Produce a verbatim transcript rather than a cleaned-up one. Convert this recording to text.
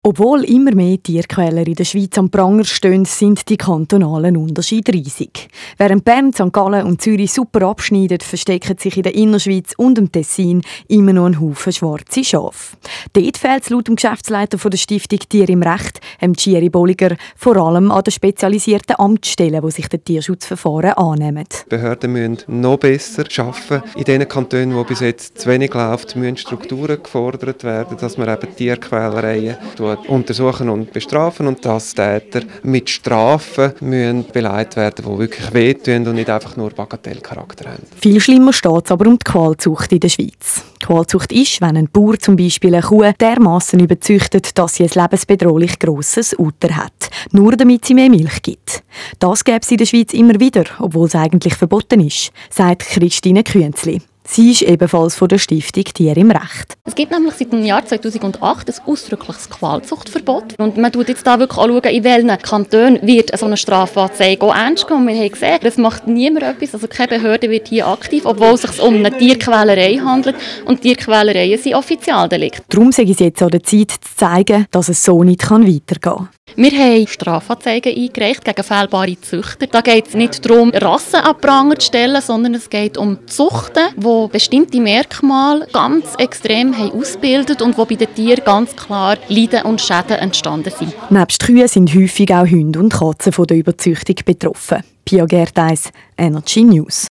Obwohl immer mehr Tierquäler in der Schweiz am Pranger stehen, sind die kantonalen Unterschiede riesig. Während Bern, Sankt Gallen und Zürich super abschneiden, verstecken sich in der Innerschweiz und im Tessin immer noch ein Haufen schwarze Schafe. Dort fehlt es laut dem Geschäftsleiter der Stiftung Tier im Recht, Thierry Bolliger, vor allem an den spezialisierten Amtsstellen, die sich den Tierschutzverfahren annehmen. Die Behörden müssen noch besser arbeiten. In den Kantonen, wo bis jetzt zu wenig läuft, müssen Strukturen gefordert werden, dass man eben Tierquälereien untersuchen und bestrafen und dass Täter mit Strafen müssen beleidigt werden, die wirklich wehtun und nicht einfach nur Bagatellcharakter haben. Viel schlimmer steht es aber um die Qualzucht in der Schweiz. Die Qualzucht ist, wenn ein Bauer zum Beispiel eine Kuh dermassen überzüchtet, dass sie ein lebensbedrohlich grosses Uter hat, nur damit sie mehr Milch gibt. Das gäbe es in der Schweiz immer wieder, obwohl es eigentlich verboten ist, sagt Christine Künzli. Sie ist ebenfalls von der Stiftung Tier im Recht. Es gibt nämlich seit dem Jahr zweitausendacht ein ausdrückliches Qualzuchtverbot. Und man schaut jetzt da wirklich anschauen, in welchen Kantonen wird so eine Strafanzeige auch ernst genommen. Wir haben gesehen, das macht niemand etwas, also keine Behörde wird hier aktiv, obwohl es sich um eine Tierquälerei handelt. Und Tierquälereien sind Offizialdelikt. Darum sei es jetzt an der Zeit zu zeigen, dass es so nicht weitergehen kann. Wir haben Strafanzeigen eingereicht gegen fehlbare Züchter. Da geht es nicht darum, Rassen an den Pranger zu stellen, sondern es geht um Zuchten, die bestimmte Merkmale ganz extrem haben ausgebildet und wo bei den Tieren ganz klar Leiden und Schäden entstanden sind. Nebst Kühen sind häufig auch Hunde und Katzen von der Überzüchtung betroffen. Pia Gertheis, Energy News.